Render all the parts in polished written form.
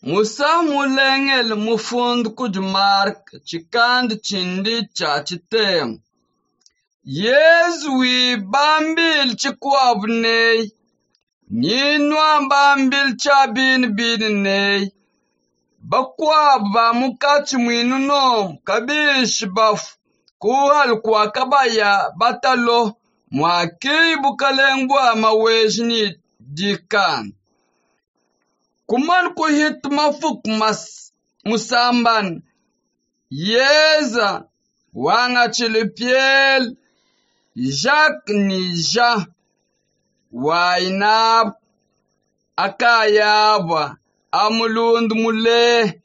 Musa mulengel mufund kujmark chikand chindi chachitem. Yezwi bambil chikwabney. Nyinwa bambil chabin bidney. Bakwab ba mukachi mwinunom kabish baf kuhal kwa kabaya batalo mwaki bukalengwa mawejni dikan. Kuman kuhit mafuk musamban yeza wanga chilipiel Jacques Nija wainab akayaba amulund mule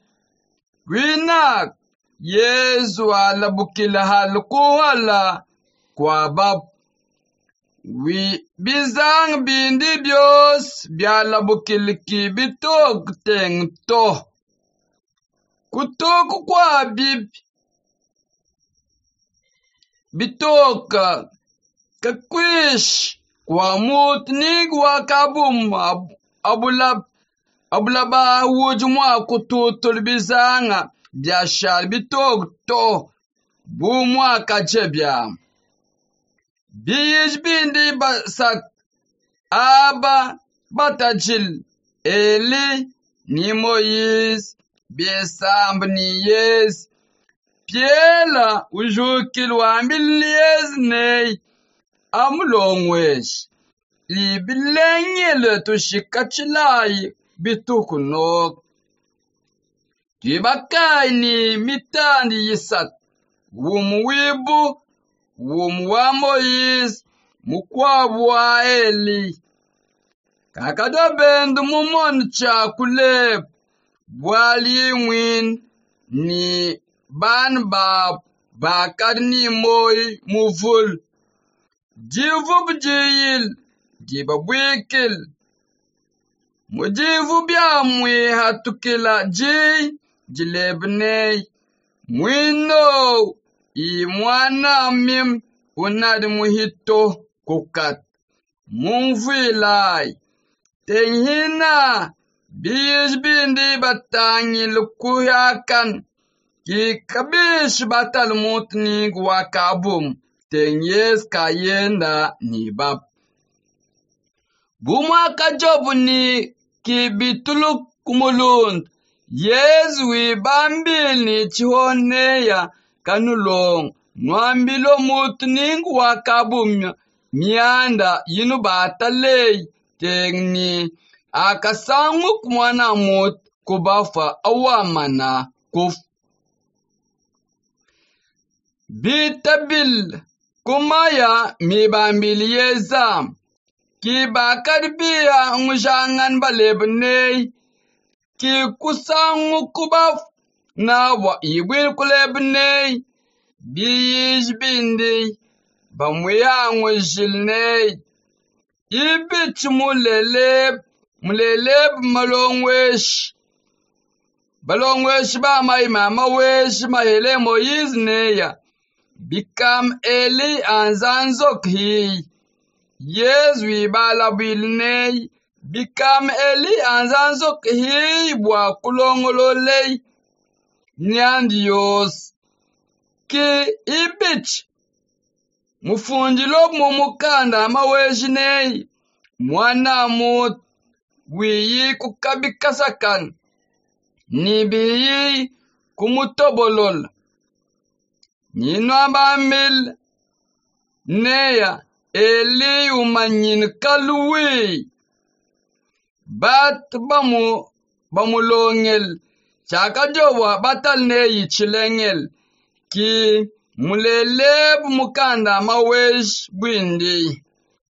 winak Yezu ala bukila halkuhala kwa bab bizang bindi bios biala bukiliki bitok teng to kutok kwa bitok kakwish kwa mutnig wa kabum abulaba wujumwa kututul bizanga biashal bitok to bumwa kajebya Bij bindi basak aba batajil Eli ni Moïse besamb ni Yes piela ujukil wambil Yes ney amlongwesh li bilenye le tushikachilai bitukunok Kibakai ni mitandi yisat wumwibu Wumwa Moïse mukwabu wa Eli kakado bendu mumon chakule bwali mwin ni ban bakad ni moy muvul jivu bjiyil jibabwikil mujivu bya mwi hatukila jilebney mwino Imwana mim unad muhito kukat mumvilai tenhina bij bindi batangi lukuyakan ki kabish batal mutni gwakabum tenyes kayenda nibab buma kajobu ni ki bituluk kumulund Yezwi bambil ni chihoneya kanulong nwambilo mutning wakabum mianda yinu batalei tengni akasanguk mwana mut kubafa awamana kuf bitabil kumaya mibambil yezam kibakarbia ngujangan balebnei ki kusanguk kubaf na wa ibwil kulebnei bij bindi bamwiya ngwishilnei ibich muleleb malongwesh balongwesh ba mai mama wesh mahele Moïse neya bikam Eli anzanzok hi Yezwi balabilnei bikam Eli anzanzok hi bwa kulongololei Nyandios ki ibich mufunjilo mumukanda mawejinei mwana mut wiyi kukabikasakan nibiyi kumutobolol Nyinwabamil neya Eli umanyin kalwi bat bamulongel chakajowa batal neyi chilengel ki muleleb mukanda mawesh bwindi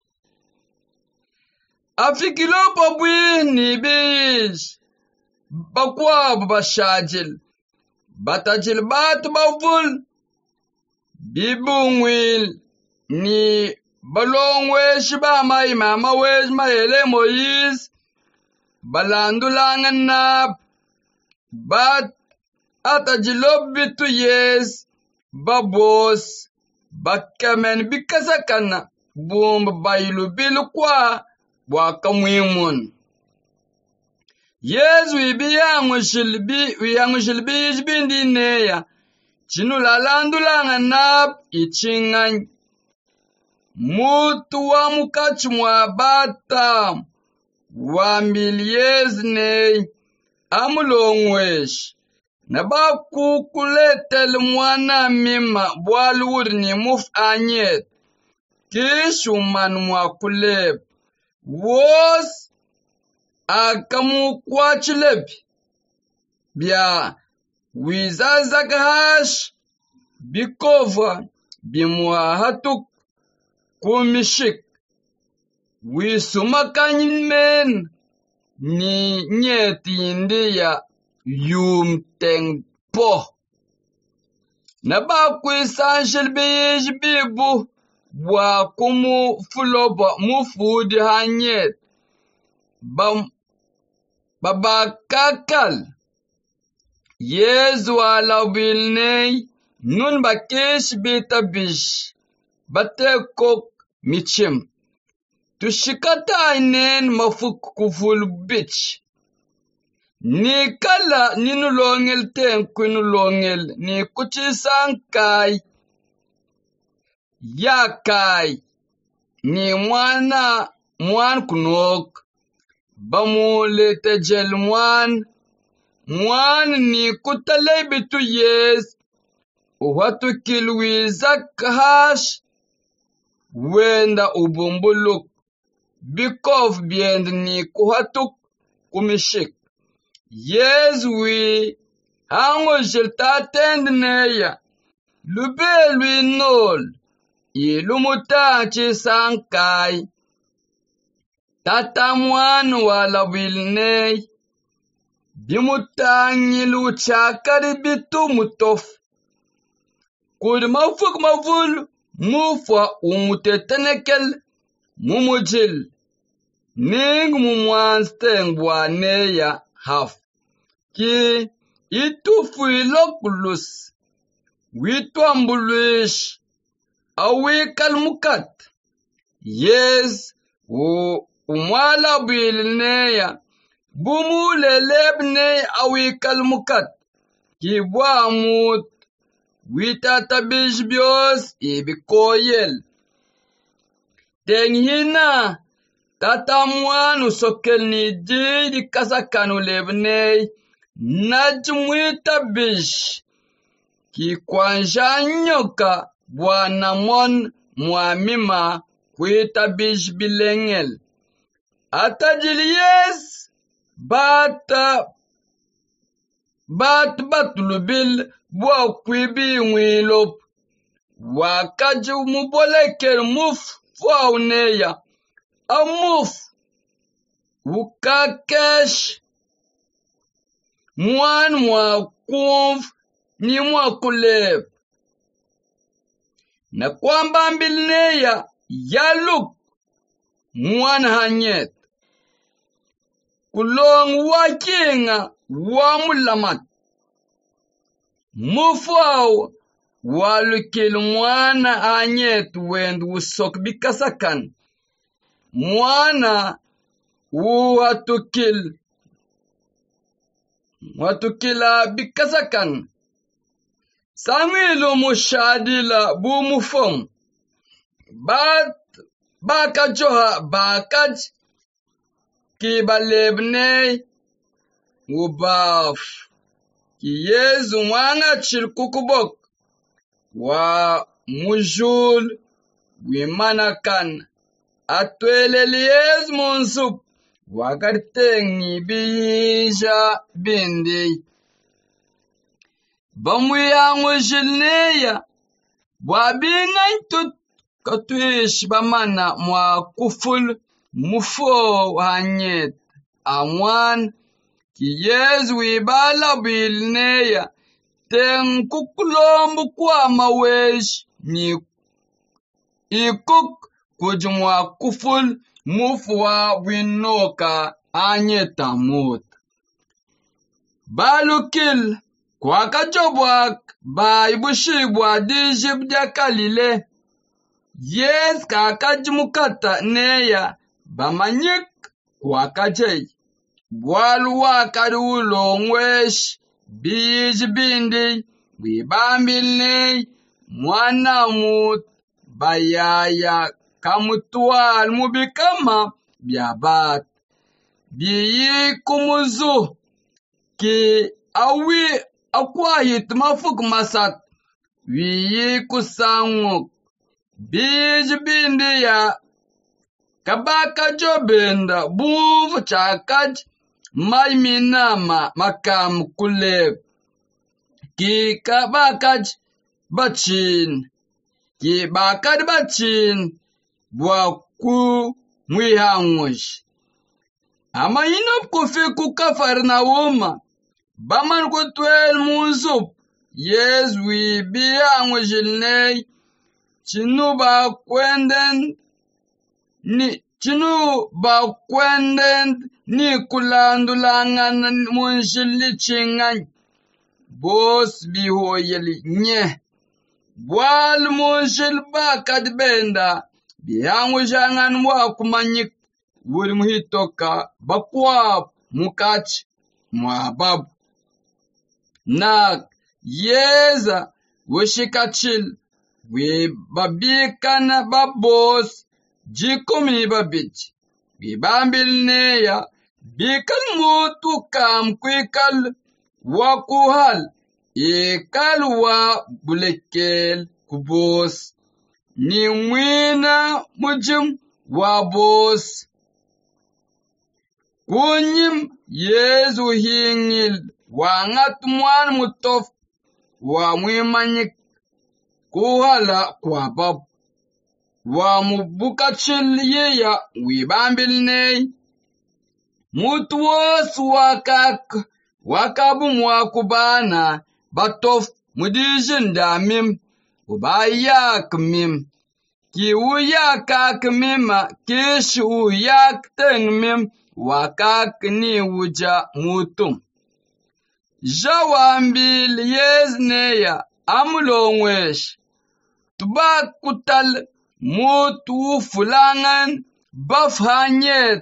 afikilopo bwini bish bakwab bashajil batajil bat bavul bibungwil ni balongwesh ba mai mama wesh mahele Moïse balandulangan nab bat atajilob bitu Yes babos bakamen bikasakana bumba bailu bilu kwa wakamwimun Yesu wiyangu shilbi jbindi neya. Chinu lalandulanga nap ichingany. Mutu wa mukachumwa bata. Wambil Yesu ney. Amulongwesh. Naba kukuletel mwana mima bwalurni muf anyet. Kishuman mwakulep. Wos akamu kwachilep. Bia wizazagahash bikova bimwa hatuk kumishik. Wisumakanyin men ni nyeti india yum po. Naba kwisanshil bibu wa kumu fuloba mufudi hanyet. Babakakal. Yezu ala bilnei nun bakish bitabish. Batekok michim. Tushikata inen mafuk kuful bitch. Ni kala ninulongel ten kunulongel ni kuchisan kai. Ya kai. Ni mwan kunok. Bamule tejel mwan ni kutale bitu yes. Watu kilwizak hash. Wenda ubumbuluk. Bikof biend ni kuhatuk kumishik. Yes we hango jilta tendneya. Lube lui nol. Ilumuta chisankai. Tata mwan wala wilnei. Bimuta nyilu chakari bitu mutof. Kud mafuk mavul mufa umutetenekel mumujil. Ning mumwansteng bwaneya haf. Ki itufu ilokulus. Witu ambuluish. Awikal mukat. Yes. Umwala bilneya. Bumule lebne awikal mukat. Kibwa mut. Witata bishbios ibikoyel. Tenghina. Tata mwanu sokel ni di kasakanu lebne. Najumwita bish. Ki kwanja nyoka. Bwana mon mwamima. Kwita bish bilengel. Atajili yes. Batulubil. Bwa kwibi mwilop. Wakaju muboleker muf. Fwa uneya. Amuf. Ukakesh. Mwan mwa kumf. Ni mwa kulep. Na kwamba mbilneya. Yaluk. Mwan hanyet. Kulong wakinga. Wamulamat. Mufao. Walukil mwana hanyet. Wend usok bikasakan. Mwana. Watukila bikasakan. Samilu mushadila bumufom. Bakajoha bakaj. Kibalebne. Ubaf. Ki Yezu mwanga chilkukubok. Wa mujul. Wimanakan. Atweleli Yezu monsup. Wakarteng biyisha bindi. Bamuyangu jilneya. Wabingay tut. Katwish bamana mwa kuful. Mufo hanyet. Amwan. Ki Yezu wibala bilneya. Ten kukulombu kwa mawesh. Ni ikuk kujumwa kuful. Mufwa winoka anyeta mut. Balukil. Kwa kajobwak. Ba ibushibwa dijibja kalile. Yes kakajmukata neya. Bamanyik kwa kajay. bwalwa kadulongwesh bijibindi wibambilne mwana mut bayaya kamutwal mubikama byabat biyi kumuzu ki awi akwayit mafuk masat wiyi kusanguk bijibindi ya kabaka jobenda buv chakaj mai minama makam kuleb ki kabakaj bachin ki bakad bachin bwa ku mwihangush ama inop kufi ku Kafarnaum baman ku 12 munzup Yezwi bihangushilnei chinu ba kwenden ni kulandulangan munshili chingan bos bihoyeli nye bwal munshil bakad benda bihangushangan mwa kumanyik wuri muhitoka bakwa mukach mwabab na yeza wishikachil we babikana babos jikumi babich bibambilneya bikal mutu kam kwikal wakuhal ikal wa bulekel kubos ni mwina mujim wa bos kunyim Yezu hingil wa ngat mwan mutof wa mwimanyik kuhala kwa bab wa mubukachil yeya wibambilnei mutuos wakabum wakubana batof mudijin damim ubayak mim ki uyak mima kish uyak mim wakak ni wuja mutum jawambil yezneya amulongwesh tubakutal mutu fulangan bafhanyet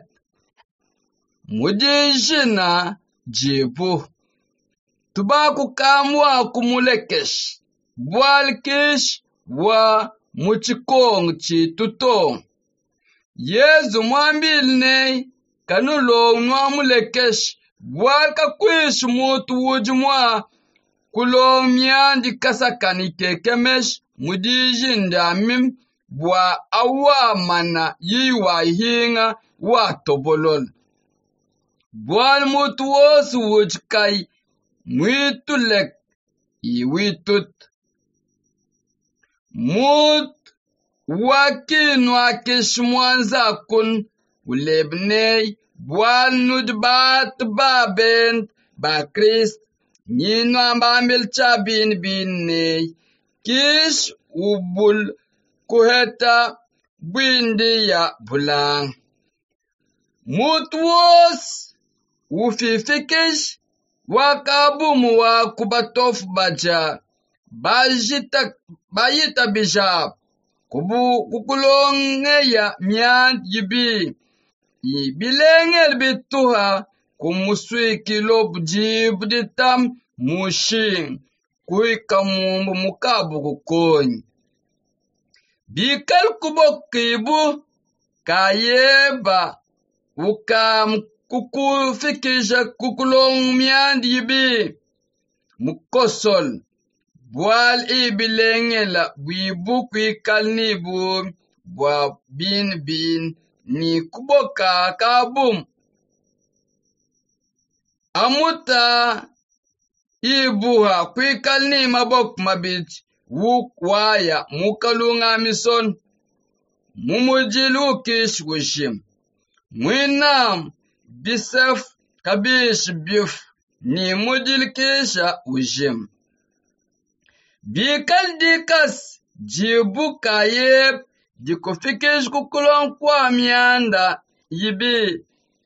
mudijina jibu tubaku kamwa kumulekesh bwalkesh wa muchikong chitutong Yezu mwambilne kanulong nwa mulekesh bwalka kwish mutu wujumwa kulong myandi kasakani kekemesh mudijinda mim bwa awa mana yiwa hinga wa tobolol bwal mutu wosu wujkai mwitulek iwitut mut wakinwa kishmwanza kun ulebnei bwal nudbat babent ba Christ nyinwa mbambil chabin binei kish ubul kuheta bwindi ya bulang mutwos ufifikish wakabumu wa kubatof baja bayita bijab kukulongeya myand yibi bilengel bituha kumuswi kilob jib ditam mushin kuikamumbu mukabu kukony bikal kubok kibu kayeba ukam kukufikisha kukulong myand yibi mukosol bwal ibilengela bwibu kwikal nibu bwa bin ni kuboka kabum amuta ibuha kwikal ni mabok mabit wuk waya mukalunga mison mumujilu kish wishim mwinam bisef kabish bif ni mujil kisha wishim bikal dikas jibu kayeb dikufikish kukulong kwa mianda yibi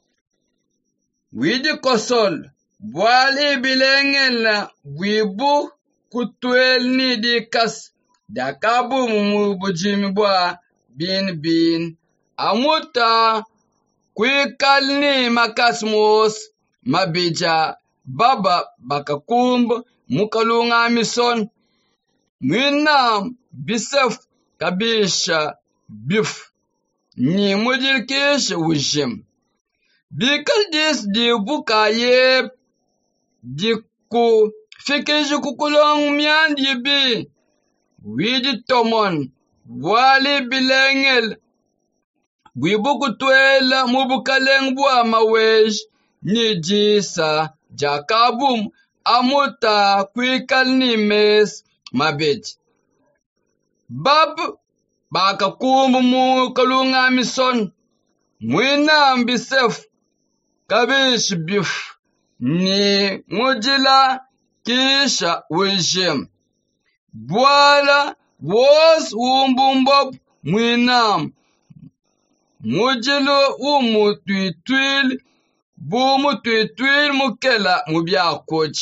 widi kosol bwali bilengela bwibu kutwel ni dikas dakabu mumubujimi bwa bin amuta kwikal ni makasmos mabija baba bakakumb mukalunga mison mwinam bisef kabisha bif ni mujirkish wujim bikal dis di bukaye di ku fikish kukulong mian dibi widi tomon wali bilengel Bwibuku twela mubukaleng bua mawej ni jisa jakabum amuta kwikal ni mes mabej. Bab bakakumbu mu kalunga mison mwina ambisef kabish bif ni mujila kisha wijim. Bwala wos umbumbob mwinam Mujilu umutwitwil bumutwitwil mukela mubyakoj.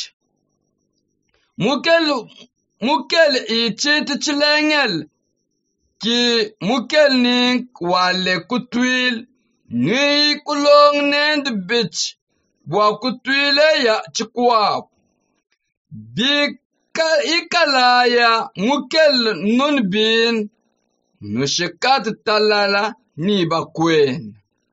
Mukel ichit chilengel ki mukel ni wale kutwil ni kulong nend bitch bwa kutwile ya chikwap. Bika ikalaya mukel nun bin nushikat talala ni bakwen.